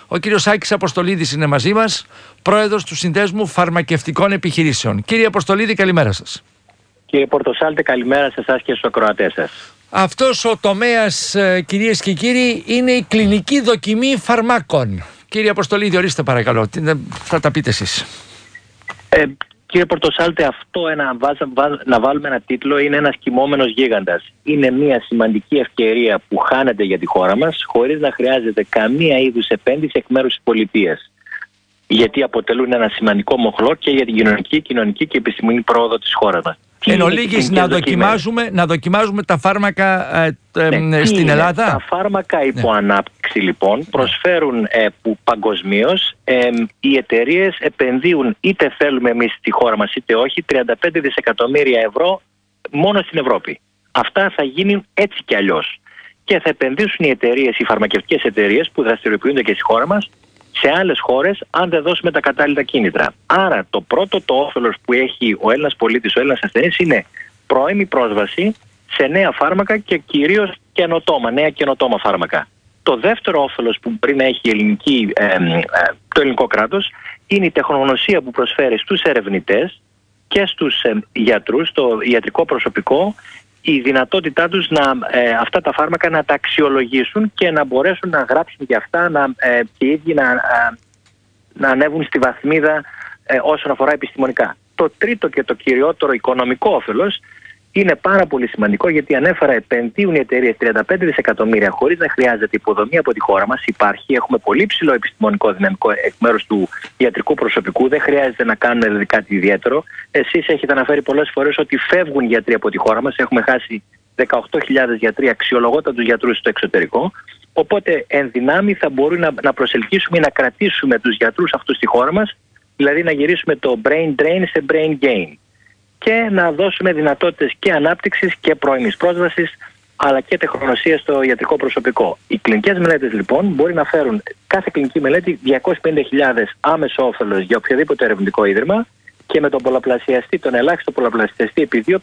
Ο κύριος Άκης Αποστολίδης είναι μαζί μας, πρόεδρος του Συνδέσμου Φαρμακευτικών Επιχειρήσεων. Κύριε Αποστολίδη, καλημέρα σας. Κύριε Πορτοσάλτε, καλημέρα σε εσάς και στους ακροατές σας. Αυτός ο τομέας, κυρίες και κύριοι, είναι η κλινική δοκιμή φαρμάκων. Κύριε Αποστολίδη, ορίστε παρακαλώ, θα τα πείτε εσείς. Κύριε Πορτοσάλτε, αυτό να βάλουμε ένα τίτλο, είναι ένας κυμόμενος γίγαντας. Είναι μια σημαντική ευκαιρία που χάνεται για τη χώρα μας, χωρίς να χρειάζεται καμία είδους επένδυση εκ μέρους της πολιτείας. Γιατί αποτελούν ένα σημαντικό μοχλό και για την κοινωνική και επιστημονική πρόοδο της χώρας μας. Εν ολίγης, να δοκιμάζουμε τα φάρμακα στην Ελλάδα. Τα φάρμακα υπό ανάπτυξη λοιπόν προσφέρουν που παγκοσμίως οι εταιρείες επενδύουν, είτε θέλουμε εμείς στη χώρα μας είτε όχι, 35 δισεκατομμύρια ευρώ μόνο στην Ευρώπη. Αυτά θα γίνουν έτσι κι αλλιώς. Και θα επενδύσουν οι εταιρείες, οι φαρμακευτικές εταιρείες που δραστηριοποιούνται και στη χώρα μας, σε άλλες χώρες, αν δεν δώσουμε τα κατάλληλα κίνητρα. Άρα το πρώτο το όφελος που έχει ο Έλληνας πολίτης, ο Έλληνας ασθενής, είναι πρώιμη πρόσβαση σε νέα φάρμακα και κυρίως νέα καινοτόμα φάρμακα. Το δεύτερο όφελος που μπορεί να έχει το ελληνικό κράτος είναι η τεχνογνωσία που προσφέρει στους ερευνητές και στους γιατρούς, το ιατρικό προσωπικό, η δυνατότητά τους αυτά τα φάρμακα να τα αξιολογήσουν και να μπορέσουν να γράψουν για αυτά και οι ίδιοι να ανέβουν στη βαθμίδα όσον αφορά επιστημονικά. Το τρίτο και το κυριότερο οικονομικό όφελος είναι πάρα πολύ σημαντικό, γιατί ανέφερα επενδύουν οι εταιρείες 35 δισεκατομμύρια χωρίς να χρειάζεται υποδομή από τη χώρα μας. Έχουμε πολύ ψηλό επιστημονικό δυναμικό εκ μέρους του ιατρικού προσωπικού, δεν χρειάζεται να κάνουν κάτι ιδιαίτερο. Εσείς έχετε αναφέρει πολλές φορές ότι φεύγουν γιατροί από τη χώρα μας, έχουμε χάσει 18.000 γιατροί, αξιολογότατους γιατρούς στο εξωτερικό. Οπότε εν δυνάμει θα μπορούμε να προσελκύσουμε ή να κρατήσουμε τους γιατρούς αυτούς στη χώρα μας, δηλαδή να γυρίσουμε το brain drain σε brain gain. Και να δώσουμε δυνατότητες και ανάπτυξης και πρώιμης πρόσβασης, αλλά και τεχνογνωσία στο ιατρικό προσωπικό. Οι κλινικές μελέτες λοιπόν μπορεί να φέρουν κάθε κλινική μελέτη 250.000 άμεσο όφελος για οποιοδήποτε ερευνητικό ίδρυμα, και με τον πολλαπλασιαστή, τον ελάχιστο πολλαπλασιαστή επί 500.000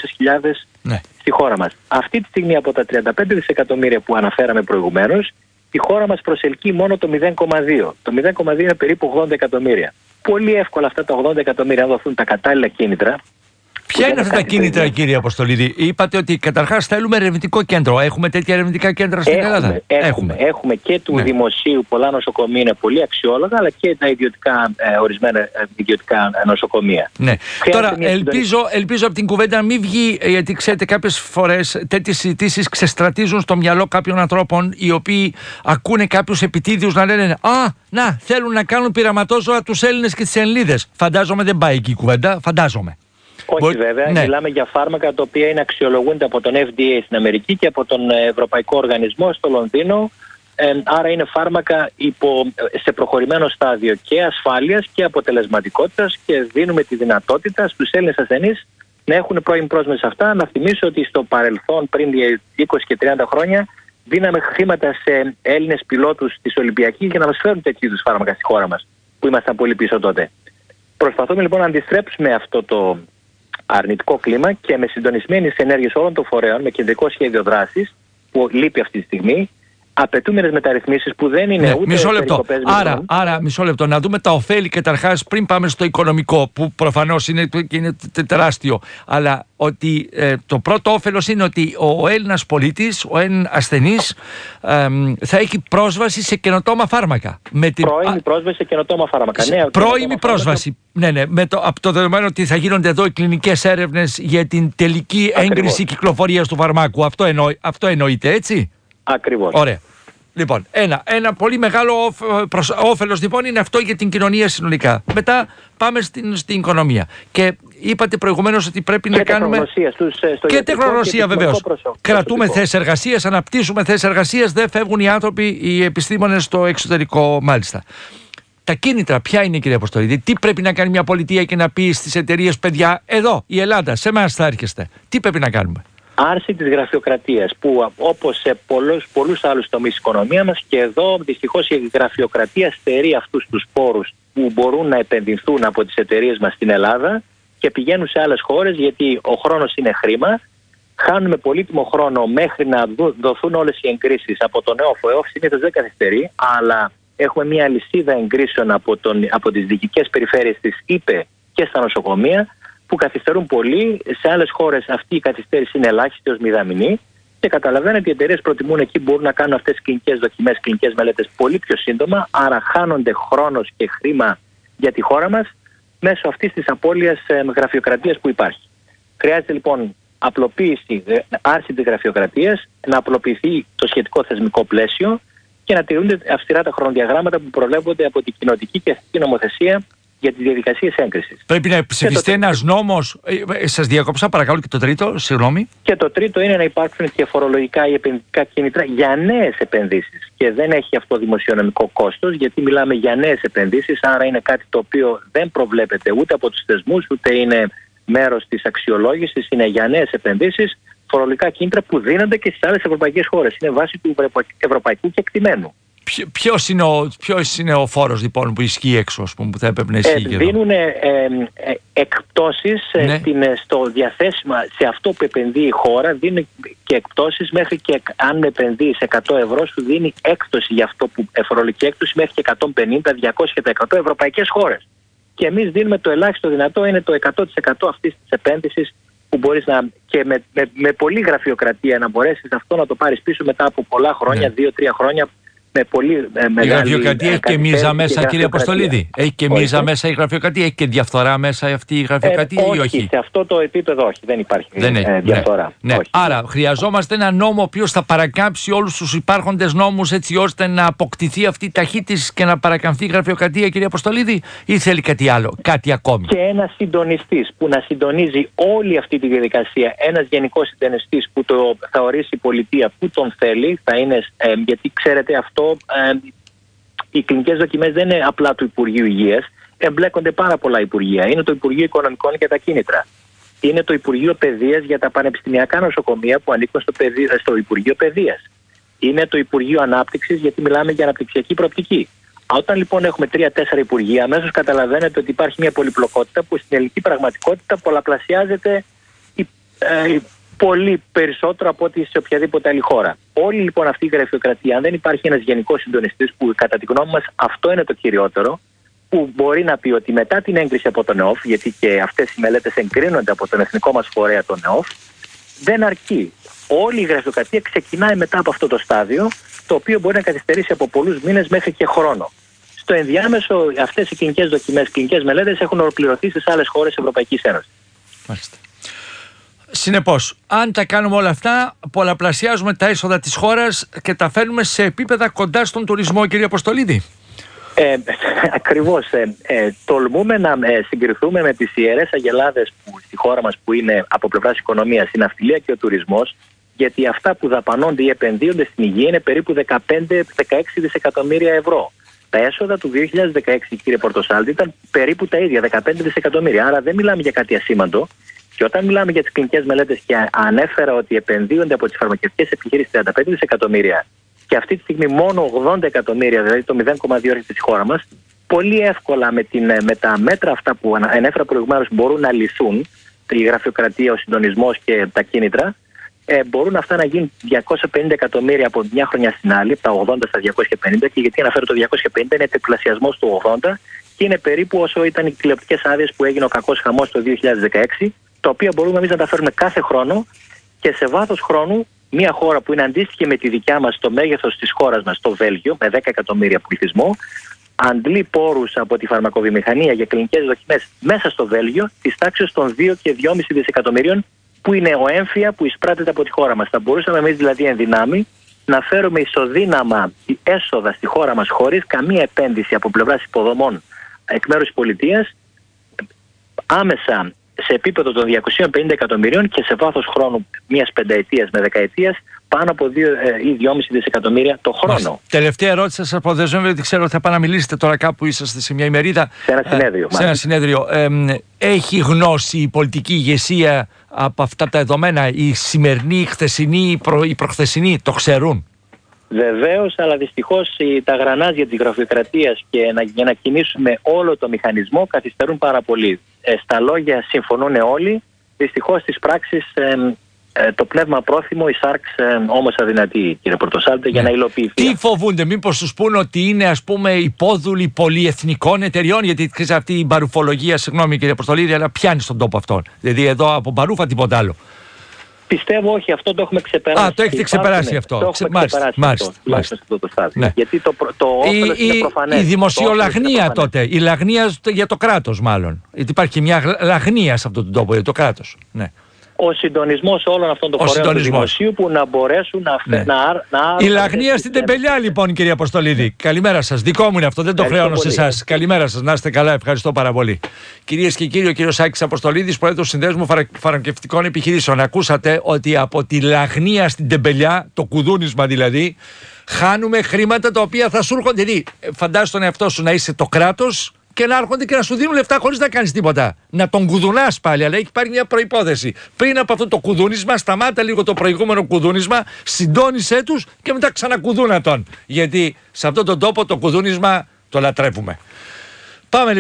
στη χώρα μας. Αυτή τη στιγμή από τα 35 δισεκατομμύρια που αναφέραμε προηγουμένως, η χώρα μας προσελκύει μόνο το 0,2. Το 0,2 είναι περίπου 80 εκατομμύρια. Πολύ εύκολα αυτά τα 80 εκατομμύρια να δοθούν τα κατάλληλα κίνητρα. Ποια είναι αυτά τα κίνητρα, κύριε Αποστολίδη? Είπατε ότι καταρχάς θέλουμε ερευνητικό κέντρο. Έχουμε τέτοια ερευνητικά κέντρα στην Ελλάδα? Έχουμε και του δημοσίου πολλά νοσοκομεία, είναι πολύ αξιόλογα, αλλά και τα ορισμένα ιδιωτικά νοσοκομεία. Ναι. Τώρα ελπίζω από την κουβέντα να μην βγει, γιατί ξέρετε κάποιες φορές τέτοιες συζητήσεις ξεστρατίζουν στο μυαλό κάποιων ανθρώπων, οι οποίοι ακούνε κάποιους επιτίδιους να λένε θέλουν να κάνουν πειραματόζωα τους Έλληνες και τις Ελληνίδες. Φαντάζομαι δεν πάει εκεί η κουβέντα, φαντάζομαι. Όχι βέβαια, μιλάμε για φάρμακα τα οποία αξιολογούνται από τον FDA στην Αμερική και από τον Ευρωπαϊκό Οργανισμό στο Λονδίνο. Άρα είναι φάρμακα σε προχωρημένο στάδιο και ασφάλειας και αποτελεσματικότητας, και δίνουμε τη δυνατότητα στους Έλληνες ασθενείς να έχουν πρώιμη πρόσβαση σε αυτά. Να θυμίσω ότι στο παρελθόν, πριν 20 και 30 χρόνια, δίναμε χρήματα σε Έλληνες πιλότους της Ολυμπιακής για να μας φέρουν τέτοιου είδους φάρμακα στη χώρα μας, που ήμασταν πολύ πίσω τότε. Προσπαθούμε λοιπόν να αντιστρέψουμε αυτό το αρνητικό κλίμα και με συντονισμένες ενέργειες όλων των φορέων, με κεντρικό σχέδιο δράσης που λείπει αυτή τη στιγμή, απαιτούμενες μεταρρυθμίσεις που δεν είναι ούτε περικοπές. Άρα, μισό λεπτό, να δούμε τα ωφέλη καταρχάς πριν πάμε στο οικονομικό, που προφανώς είναι τεράστιο. Αλλά ότι το πρώτο όφελος είναι ότι ο Έλληνας πολίτης, ο Έλληνας ασθενής, θα έχει πρόσβαση σε καινοτόμα φάρμακα. Πρώιμη πρόσβαση σε καινοτόμα φάρμακα. Πρώιμη πρόσβαση. Ναι. Από το δεδομένο ότι θα γίνονται εδώ οι κλινικές έρευνες για την τελική έγκριση κυκλοφορίας του φαρμάκου. Αυτό εννοείται, έτσι? Ακριβώς. Ωραία. Λοιπόν, ένα πολύ μεγάλο όφελος λοιπόν είναι αυτό για την κοινωνία συνολικά. Μετά πάμε στην οικονομία. Και είπατε προηγουμένως ότι πρέπει να κάνουμε. Και τεχνογνωσία βεβαίως. Κρατούμε θέσεις εργασίας, αναπτύσσουμε θέσεις εργασίας, δεν φεύγουν οι άνθρωποι, οι επιστήμονες στο εξωτερικό μάλιστα. Τα κίνητρα ποια είναι, κύριε Αποστολίδη? Τι πρέπει να κάνει μια πολιτεία και να πει στις εταιρείες, παιδιά, εδώ η Ελλάδα, σε εμάς θα έρχεστε? Τι πρέπει να κάνουμε? Άρση της γραφειοκρατίας, που όπως σε πολλούς άλλους τομείς της οικονομίας μας, και εδώ δυστυχώς η γραφειοκρατία στερεί αυτούς τους πόρους που μπορούν να επενδυθούν από τις εταιρείες μας στην Ελλάδα και πηγαίνουν σε άλλες χώρες, γιατί ο χρόνος είναι χρήμα. Χάνουμε πολύτιμο χρόνο μέχρι να δοθούν όλες οι εγκρίσεις από το νέο ΦΟΕΟΦ, συνήθως δεν καθυστερεί, αλλά Έχουμε μια αλυσίδα εγκρίσεων από τις διοικητικές περιφέρειες της ΥΠΕ και στα νοσοκομεία που καθυστερούν πολύ. Σε άλλες χώρες αυτή η καθυστέρηση είναι ελάχιστη ως μηδαμινή και καταλαβαίνετε οι εταιρείες προτιμούν εκεί μπορούν να κάνουν αυτές τις κλινικές δοκιμές, κλινικές μελέτες πολύ πιο σύντομα, άρα χάνονται χρόνος και χρήμα για τη χώρα μας μέσω αυτής της απώλειας γραφειοκρατίας που υπάρχει. Χρειάζεται λοιπόν απλοποίηση, άρση της γραφειοκρατίας, να απλοποιηθεί το σχετικό θεσμικό πλαίσιο και να τηρούνται αυστηρά τα χρονοδιαγράμματα που προβλέπονται από την κοινοτική και εθνική νομοθεσία για τις διαδικασίες έγκρισης. Πρέπει να ψηφιστεί ένας νόμος. Σας διακόψα, παρακαλώ, και το τρίτο, συγγνώμη. Και το τρίτο είναι να υπάρξουν και φορολογικά ή επενδυτικά κίνητρα για νέες επενδύσεις. Και δεν έχει αυτό δημοσιονομικό κόστος, γιατί μιλάμε για νέες επενδύσεις, άρα είναι κάτι το οποίο δεν προβλέπεται ούτε από τους θεσμούς, ούτε είναι μέρος της αξιολόγησης, είναι για νέες επενδύσεις, φορολογικά κίνητρα που δίνονται και στις άλλες ευρωπαϊκές χώρες. Είναι βάση του ευρωπαϊκού κεκτημένου. Ποιος είναι ο φόρος λοιπόν που ισχύει έξω, ας πούμε, που θα έπρεπε να ισχύει εδώ? Δίνουν εκπτώσεις στο διαθέσιμα, σε αυτό που επενδύει η χώρα, δίνουν και εκπτώσεις μέχρι και αν επενδύει σε 100 ευρώ σου δίνει έκπτωση για αυτό που φορολογική έκπτωση μέχρι και 150, 200% ευρωπαϊκές χώρες. Και εμείς δίνουμε το ελάχιστο δυνατό, είναι το 100% αυτής της επένδυσης που μπορείς και με πολλή γραφειοκρατία να μπορέσεις αυτό να το πάρεις πίσω μετά από πολλά χρόνια, 2-3 χρόνια. Με πολύ η γραφειοκρατία έχει και μίζα μέσα, κύριε Αποστολίδη? Έχει και μίζα μέσα η γραφειοκρατία? Έχει και διαφθορά μέσα αυτή η γραφειοκρατία ή όχι? Σε αυτό το επίπεδο όχι, δεν υπάρχει διαφθορά. Ναι. Όχι. Άρα χρειαζόμαστε ένα νόμο ο οποίος θα παρακάμψει όλους τους υπάρχοντες νόμους έτσι ώστε να αποκτηθεί αυτή η ταχύτητα και να παρακαμφθεί η γραφειοκρατία, κύριε Αποστολίδη, ή θέλει κάτι άλλο, κάτι ακόμη? Και ένας συντονιστής που να συντονίζει όλη αυτή τη διαδικασία, ένας γενικός συντονιστής που θα ορίσει η πολιτεία που τον θέλει, θα είναι, γιατί ξέρετε αυτό. Οι κλινικές δοκιμές δεν είναι απλά του Υπουργείου Υγείας, εμπλέκονται πάρα πολλά υπουργεία. Είναι το Υπουργείο Οικονομικών για τα κίνητρα. Είναι το Υπουργείο Παιδείας για τα πανεπιστημιακά νοσοκομεία που ανήκουν στο Υπουργείο Παιδείας. Είναι το Υπουργείο Ανάπτυξης, γιατί μιλάμε για αναπτυξιακή προοπτική. Όταν λοιπόν έχουμε 3-4 υπουργεία, αμέσως καταλαβαίνετε ότι υπάρχει μια πολυπλοκότητα που στην ελληνική πραγματικότητα πολλαπλασιάζεται πολύ περισσότερο από ό,τι σε οποιαδήποτε άλλη χώρα. Όλη λοιπόν αυτή η γραφειοκρατία, αν δεν υπάρχει ένας γενικός συντονιστής, που κατά τη γνώμη μας αυτό είναι το κυριότερο, που μπορεί να πει ότι μετά την έγκριση από τον ΕΟΦ, γιατί και αυτές οι μελέτες εγκρίνονται από τον εθνικό μας φορέα, τον ΕΟΦ, δεν αρκεί. Όλη η γραφειοκρατία ξεκινάει μετά από αυτό το στάδιο, το οποίο μπορεί να καθυστερήσει από πολλούς μήνες μέχρι και χρόνο. Στο ενδιάμεσο, αυτές οι κλινικές δοκιμές, κλινικές μελέτες έχουν ολοκληρωθεί στις άλλες χώρες Ευρωπαϊκής Ένωσης. Μάλιστα. Συνεπώς, αν τα κάνουμε όλα αυτά, πολλαπλασιάζουμε τα έσοδα της χώρας και τα φέρνουμε σε επίπεδα κοντά στον τουρισμό, κύριε Αποστολίδη. Ακριβώς. Τολμούμε να συγκριθούμε με τις Ιερές Αγελάδες που στη χώρα μας, που είναι από πλευράς οικονομίας, η ναυτιλία και ο τουρισμός, γιατί αυτά που δαπανώνται ή επενδύονται στην υγεία είναι περίπου 15-16 δισεκατομμύρια ευρώ. Τα έσοδα του 2016, κύριε Πορτοσάλτη, ήταν περίπου τα ίδια, 15 δισεκατομμύρια. Άρα δεν μιλάμε για κάτι ασήμαντο. Και όταν μιλάμε για τις κλινικές μελέτες και ανέφερα ότι επενδύονται από τις φαρμακευτικές επιχειρήσεις 35 δισεκατομμύρια και αυτή τη στιγμή μόνο 80 εκατομμύρια, δηλαδή το 0,2 στη χώρα μας, πολύ εύκολα με τα μέτρα αυτά που ανέφερα προηγουμένως μπορούν να λυθούν, η γραφειοκρατία, ο συντονισμός και τα κίνητρα, μπορούν αυτά να γίνουν 250 εκατομμύρια από μια χρονιά στην άλλη, από τα 80 στα 250, και γιατί αναφέρω το 250 είναι τριπλασιασμός του 80 και είναι περίπου όσο ήταν οι τηλεοπτικές άδειες που έγινε ο κακός χαμός το 2016, τα οποία μπορούμε εμείς να τα φέρουμε κάθε χρόνο και σε βάθος χρόνου μια χώρα που είναι αντίστοιχη με τη δικιά μας στο μέγεθος της χώρας μας, το Βέλγιο, με 10 εκατομμύρια πληθυσμό, αντλεί πόρους από τη φαρμακοβιομηχανία για κλινικές δοκιμές μέσα στο Βέλγιο της τάξης των 2 και 2,5 δισεκατομμυρίων που είναι ο έμφυα που εισπράττεται από τη χώρα μας. Θα μπορούσαμε εμείς δηλαδή εν δυνάμει να φέρουμε ισοδύναμα έσοδα στη χώρα μας χωρίς καμία επένδυση από πλευράς υποδομών εκ μέρους της πολιτείας, άμεσα σε επίπεδο των 250 εκατομμυρίων και σε βάθος χρόνου μιας πενταετίας με δεκαετίας πάνω από 2 ή 2,5 δισεκατομμύρια το χρόνο. Τελευταία ερώτηση, σας αποδεσμεύω, γιατί ξέρω ότι θα πάνε να μιλήσετε τώρα κάπου, είσαστε σε μια ημερίδα. Σε ένα συνέδριο. Σε ένα συνέδριο. Έχει γνώση η πολιτική ηγεσία από αυτά τα δεδομένα, η σημερινή, η χθεσινή, η προχθεσινή, το ξέρουν? Βεβαίως, αλλά δυστυχώς τα γρανάζια της γραφειοκρατίας και για να κινήσουμε όλο το μηχανισμό καθυστερούν πάρα πολύ. Στα λόγια συμφωνούν όλοι, δυστυχώς στις πράξεις το πνεύμα πρόθυμο, η σάρξ όμως αδυνατή, κύριε Πρωτοσάλτε, για να υλοποιηθεί. Τι φοβούνται, μήπως τους πούνε ότι είναι, ας πούμε, υπόδουλοι πολυεθνικών εταιριών, γιατί αυτή η μπαρουφολογία, συγγνώμη κύριε Αποστολίδη, αλλά πιάνει στον τόπο αυτόν. Δηλαδή εδώ από μπαρούφα τίποτα άλλο. Πιστεύω όχι, αυτό το έχουμε ξεπεράσει. Το έχετε ξεπεράσει αυτό. Μάλιστα. Ναι. Γιατί το όφελος είναι προφανές. Η δημοσιολαγνία τότε, η λαγνία για το κράτος μάλλον. Γιατί υπάρχει και μια λαγνία σε αυτόν τον τόπο για το κράτος. Ναι. Ο συντονισμός όλων αυτών των φορέων του δημοσίου που να μπορέσουν να η λαγνία στην Τεμπελιά, λοιπόν, κύριε Αποστολίδη. Καλημέρα σας. Δικό μου είναι αυτό, δεν το χρεώνω σε εσάς. Καλημέρα σας, να είστε καλά, ευχαριστώ πάρα πολύ. Κυρίες και κύριοι, ο κύριος Άκης Αποστολίδης, πρόεδρος του Συνδέσμου Φαρμακευτικών Επιχειρήσεων. Ακούσατε ότι από τη λαγνία στην Τεμπελιά, το κουδούνισμα δηλαδή, χάνουμε χρήματα τα οποία θα σου έρχονται. Δηλαδή, φαντάζεσαι τον εαυτό σου να είσαι το κράτος και να έρχονται και να σου δίνουν λεφτά χωρίς να κάνεις τίποτα. Να τον κουδουνάς πάλι, αλλά έχει πάρει μια προϋπόθεση. Πριν από αυτό το κουδούνισμα, σταμάτα λίγο το προηγούμενο κουδούνισμα, συντόνισέ τους και μετά ξανακουδούνα τον. Γιατί σε αυτόν τον τόπο το κουδούνισμα το λατρεύουμε. Πάμε